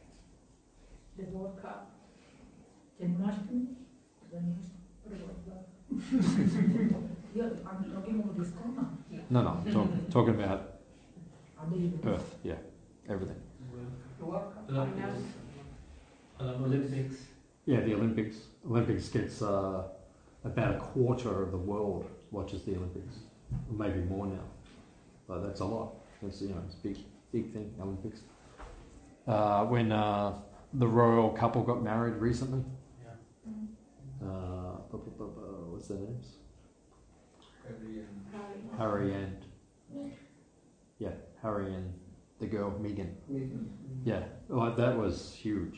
The World Cup. Janmashtami? What about that? Yeah, I'm talking about this corner. No, no, I'm talk, talking about Other events. Earth, yeah, everything. The World Cup. Olympics. Olympics. Yeah, the Olympics. Olympics gets uh, about a quarter of the world watches the Olympics, or maybe more now. But that's a lot. That's, you know, it's a big, big thing. Olympics. Uh, when uh, the royal couple got married recently. Yeah. Uh, bu- bu- bu- bu- what's their names? Harry and Harry and yeah, Harry and the girl Meghan. Megan. Yeah, like that was huge.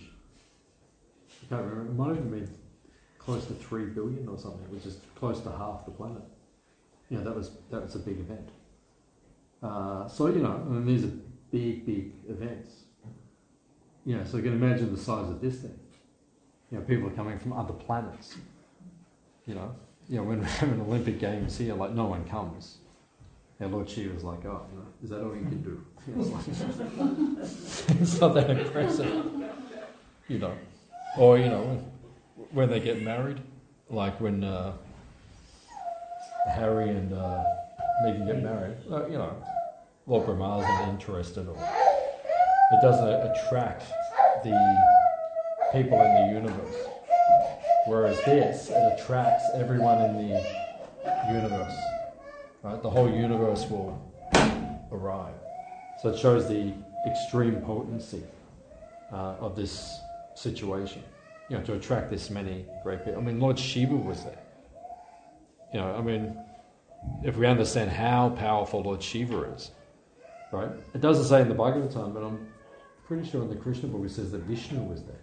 I can't remember. It might have been close to three billion or something, which is close to half the planet. Yeah, that was that was a big event. Uh, so you know, I mean, these are big, big events. You know, so you can imagine the size of this thing. You know, people are coming from other planets. You know, you know, when we're having Olympic Games here, like no one comes. Our Lord Shiva was like, oh, you know, is that all you can do? It's, like, it's not that impressive. You know. Or, you know, when, when they get married, like when uh, Harry and uh, Meghan get married, uh, you know, Lord Brahma's not interested, or it doesn't attract the people in the universe. Whereas this, it attracts everyone in the universe. Right? The whole universe will arrive. So it shows the extreme potency uh, of this situation, you know, to attract this many great people. I mean, Lord Shiva was there. You know, I mean, if we understand how powerful Lord Shiva is, right? It doesn't say in the Bhagavatam, but I'm pretty sure in the Krishna book it says that Vishnu was there.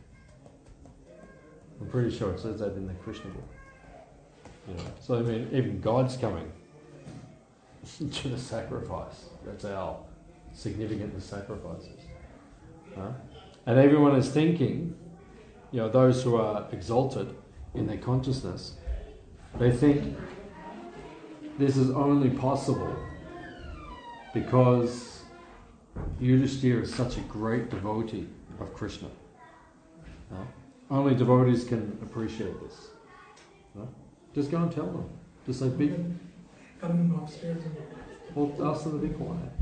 I'm pretty sure it says that in the Krishna book. You know, so I mean, even God's coming to the sacrifice. That's how significant the sacrifice is. Huh? And everyone is thinking, you know, those who are exalted in their consciousness, they think this is only possible because Yudhishthira is such a great devotee of Krishna. No? Only devotees can appreciate this. No? Just go and tell them. Just say, be, Coming upstairs and well, ask them to be quiet.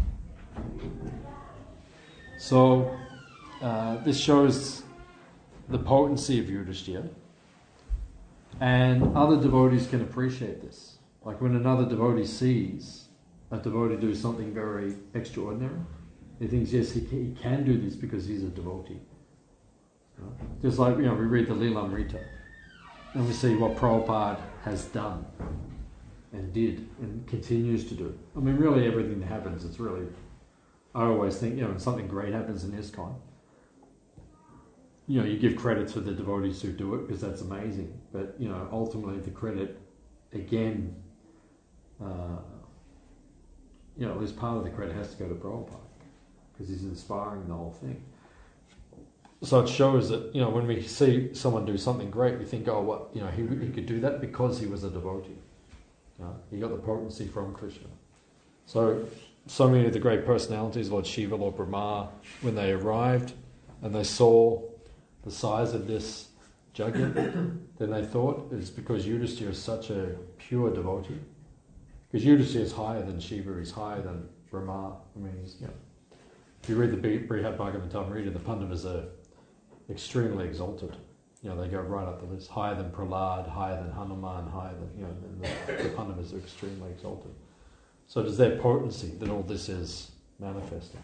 So, uh, this shows the potency of Yudhishthira. And other devotees can appreciate this. Like when another devotee sees a devotee do something very extraordinary, he thinks, yes, he can, he can do this because he's a devotee. You know? Just like, you know, we read the Lilamrita and we see what Prabhupada has done and did and continues to do. I mean, really everything that happens, it's really, I always think, you know, when something great happens in ISKCON, you know, you give credit to the devotees who do it because that's amazing. But, you know, ultimately the credit, again, uh, you know, at least part of the credit has to go to Prabhupada because he's inspiring the whole thing. So it shows that, you know, when we see someone do something great, we think, oh, what, you know, he, he could do that because he was a devotee. You know, he got the potency from Krishna. So, so many of the great personalities, Lord Shiva, Lord Brahma, when they arrived and they saw the size of this Jagya, then they thought it's because Yudhishthira is such a pure devotee. Because Yudhishthira is higher than Shiva, he's higher than Brahma. I mean, he's, you know, if you read the Brihad Bhagavatamrita, the Pandavas are extremely exalted. You know, they go right up the list, higher than Prahlad, higher than Hanuman, higher than, you know, and the, the Pandavas are extremely exalted. So it is their potency that all this is manifesting.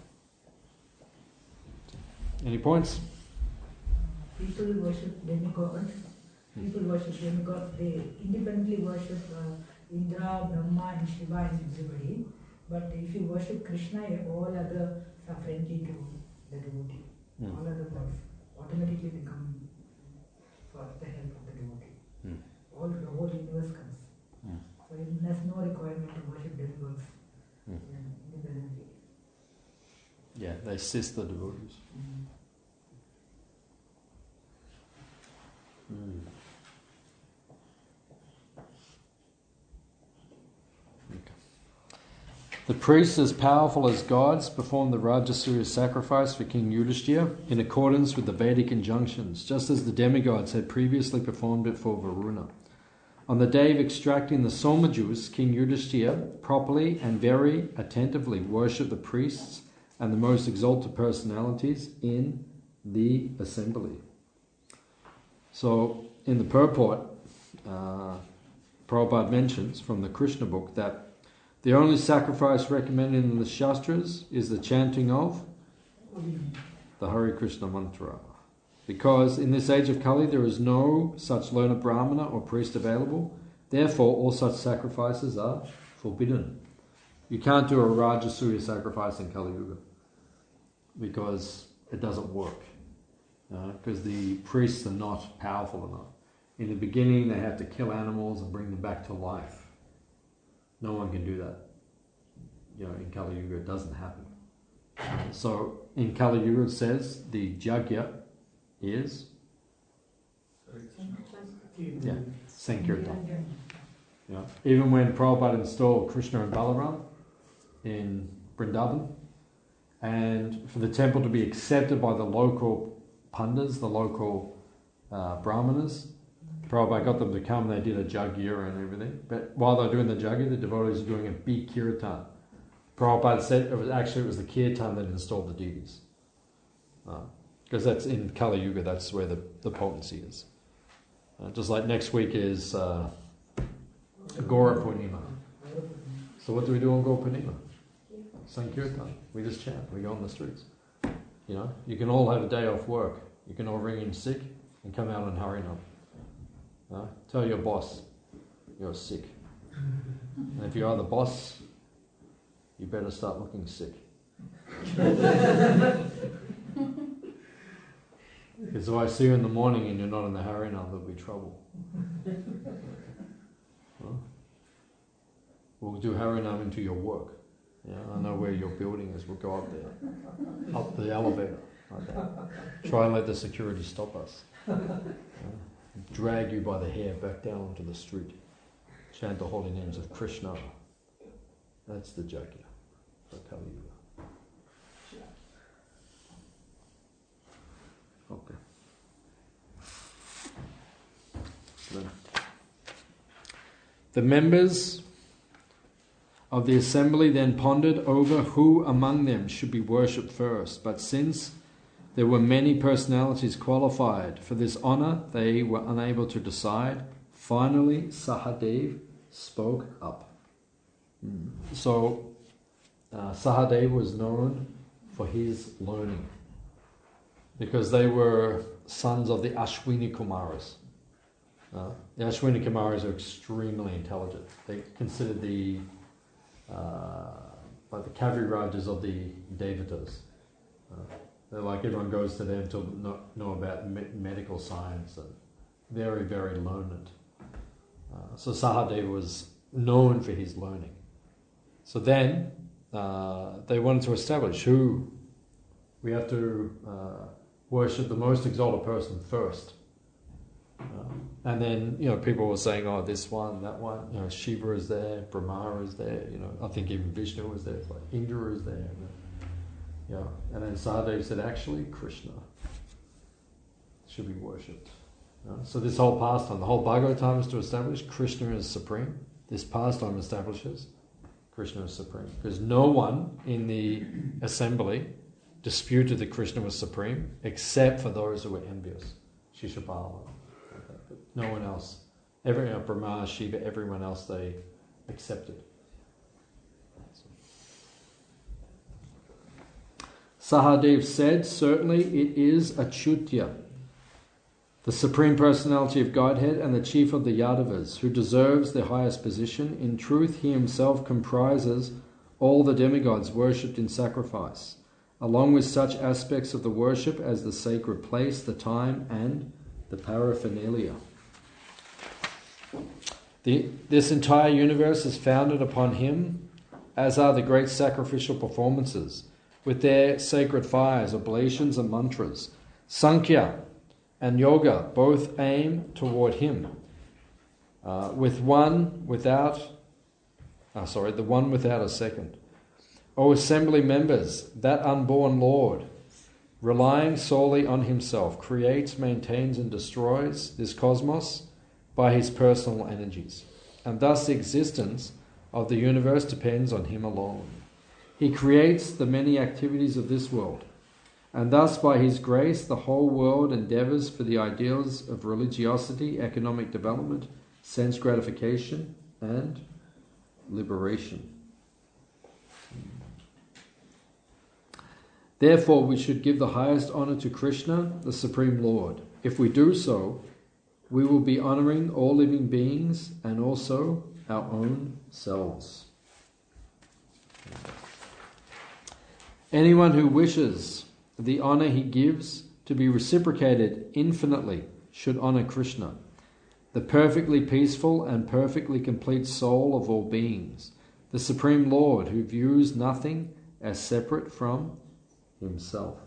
Any points? People worship demigods. People worship demigods. They independently worship uh, Indra, Brahma, and Shiva, and everybody. But if you worship Krishna, all other are friendly to the devotee. Mm. All other gods automatically become for the help of the devotee. Mm. All the whole universe comes. Mm. So there's no requirement to worship demigods Mm. independently. Yeah, they assist the devotees. Mm. Mm. Okay. The priests, as powerful as gods, performed the Rajasuya sacrifice for King Yudhishthira in accordance with the Vedic injunctions, just as the demigods had previously performed it for Varuna. On the day of extracting the Soma juice, King Yudhishthira properly and very attentively worshipped the priests and the most exalted personalities in the assembly. So, in the purport, uh, Prabhupada mentions from the Krishna book that the only sacrifice recommended in the Shastras is the chanting of the Hare Krishna mantra. Because in this age of Kali there is no such learned Brahmana or priest available, therefore all such sacrifices are forbidden. You can't do a Rajasuya sacrifice in Kali Yuga because it doesn't work. Because uh, the priests are not powerful enough. In the beginning they have to kill animals and bring them back to life. No one can do that. You know, in Kali Yuga it doesn't happen. Uh, so in Kali Yuga it says the Jagya is yeah, Sankirtan. Yeah. Even when Prabhupada installed Krishna and Balaram in Vrindavan, and for the temple to be accepted by the local Pandas, the local uh, Brahmanas, Prabhupada got them to come, they did a Jagya and everything. But while they're doing the Jagya, the devotees are doing a big kirtan. Prabhupada said it was actually it was the kirtan that installed the deities. Because uh, that's in Kali Yuga, that's where the, the potency is. Uh, just like next week is uh, Gora Purnima. So what do we do on Gora Purnima? Sankirtan. We just chant, we go on the streets. You know, you can all have a day off work. You can all ring in sick and come out on Harinam. Uh, tell your boss you're sick. And if you are the boss, you better start looking sick. Because if I see you in the morning and you're not in the Harinam, there'll be trouble. Well, we'll do Harinam into your work. Yeah, I know where your building is. We'll go up there, up the elevator. Like that. Try and let the security stop us. Yeah. Drag you by the hair back down onto the street. Chant the holy names of Krishna, That's the Jagya for Kali Yuga. Okay. Then the members of the assembly then pondered over who among them should be worshipped first, but since there were many personalities qualified for this honor, they were unable to decide. Finally, Sahadev spoke up. Mm. So, uh, Sahadev was known for his learning because they were sons of the Ashwini Kumaras. Uh, the Ashwini Kumaras are extremely intelligent. They considered the uh, like the Kavirajs of the Devatas. Uh, they're like everyone goes to them to know, know about me- medical science and very, very learned. Uh, so Sahadev was known for his learning. So then uh, they wanted to establish who we have to uh, worship the most exalted person first. Um, and then, you know, people were saying, oh, this one, that one, you know, Shiva is there, Brahma is there, you know, I think even Vishnu is there, it's like Indra is there, you know, you know. And then Sahadev said, actually, Krishna should be worshipped. You know? So this whole pastime, the whole Bhagavatam is to establish Krishna is supreme. This pastime establishes Krishna is supreme. Because no one in the assembly disputed that Krishna was supreme, except for those who were envious, Shishapala. But no one else, every, you know, Brahma, Shiva, everyone else they accepted. Sahadev said, certainly it is Achyutya, the Supreme Personality of Godhead and the chief of the Yadavas, who deserves the highest position. In truth, he himself comprises all the demigods worshipped in sacrifice, along with such aspects of the worship as the sacred place, the time, and the paraphernalia. The, this entire universe is founded upon him, as are the great sacrificial performances, with their sacred fires, oblations, and mantras. Sankhya and yoga both aim toward him, uh, with one without, uh, sorry, the one without a second. O assembly members, that unborn Lord, relying solely on himself, creates, maintains, and destroys this cosmos by his personal energies, and thus the existence of the universe depends on him alone. He creates the many activities of this world, and thus by his grace the whole world endeavours for the ideals of religiosity, economic development, sense gratification, and liberation. Therefore, we should give the highest honour to Krishna, the Supreme Lord. If we do so, we will be honouring all living beings and also our own selves. Anyone who wishes the honour he gives to be reciprocated infinitely should honour Krishna, the perfectly peaceful and perfectly complete soul of all beings, the Supreme Lord who views nothing as separate from himself.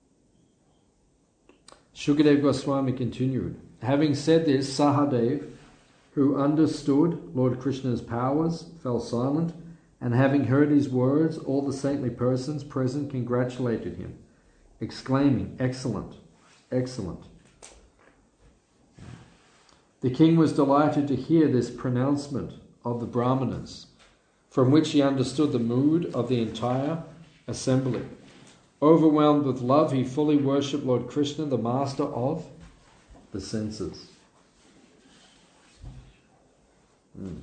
Shukadev Goswami continued, having said this, Sahadev, who understood Lord Krishna's powers, fell silent, and having heard his words, all the saintly persons present congratulated him, exclaiming, excellent, excellent. The king was delighted to hear this pronouncement of the Brahmanas, from which he understood the mood of the entire assembly. Overwhelmed with love, he fully worshipped Lord Krishna, the master of the senses. Mm.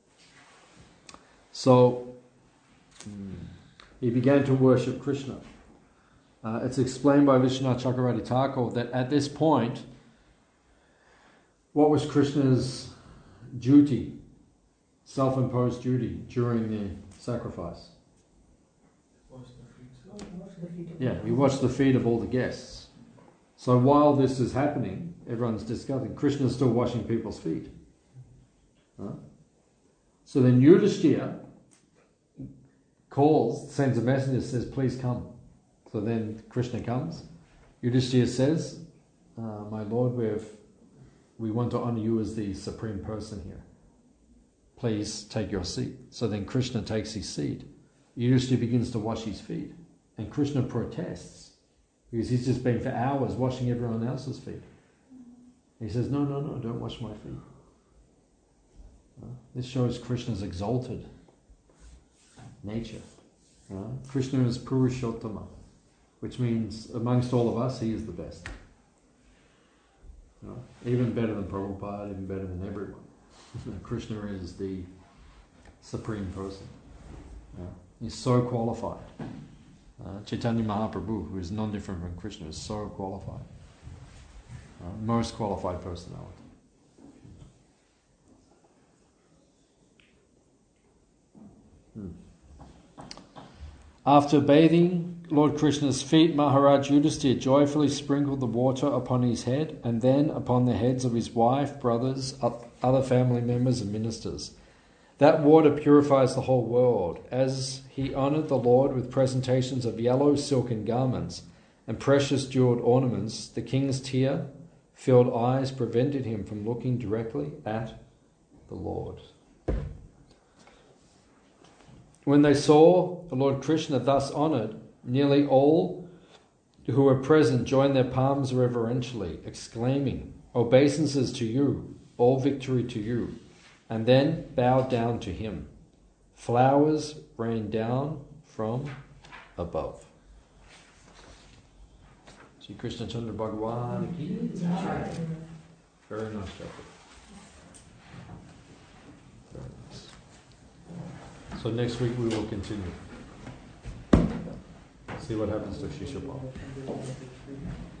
So, mm, he began to worship Krishna. Uh, it's explained by Vishwanath Chakravarti Thakur that at this point, what was Krishna's duty, self-imposed duty during the sacrifice? Yeah, he watched the feet of all the guests. So while this is happening, everyone's discussing, Krishna's still washing people's feet. Huh? So then Yudhishthira calls, sends a messenger, says, please come. So then Krishna comes. Yudhishthira says, uh, my lord, we have, we want to honor you as the supreme person here. please take your seat. So then Krishna takes his seat. Yudhishthira begins to wash his feet. And Krishna protests because he's just been for hours washing everyone else's feet. He says, no, no, no, don't wash my feet. Uh, this shows Krishna's exalted nature. Uh, Krishna is Purushottama, which means amongst all of us, he is the best. Uh, even better than Prabhupada, even better than everyone. Krishna is the supreme person. Uh, he's so qualified. Uh, Chaitanya Mahaprabhu, who is none different from Krishna, is so qualified. Uh, most qualified personality. Hmm. After bathing Lord Krishna's feet, Maharaj Yudhisthira joyfully sprinkled the water upon his head and then upon the heads of his wife, brothers, other family members and ministers. That water purifies the whole world. As he honoured the Lord with presentations of yellow silken garments and precious jewelled ornaments, the king's tear-filled eyes prevented him from looking directly at the Lord. When they saw the Lord Krishna thus honoured, nearly all who were present joined their palms reverentially, exclaiming, "Obeisances to you, all victory to you," and then bowed down to him. Flowers rained down from above. Shri Krishna Chandra Bhagavan ki jai. Very nice chapter. Very nice. So next week we will continue. See what happens to Shishapal.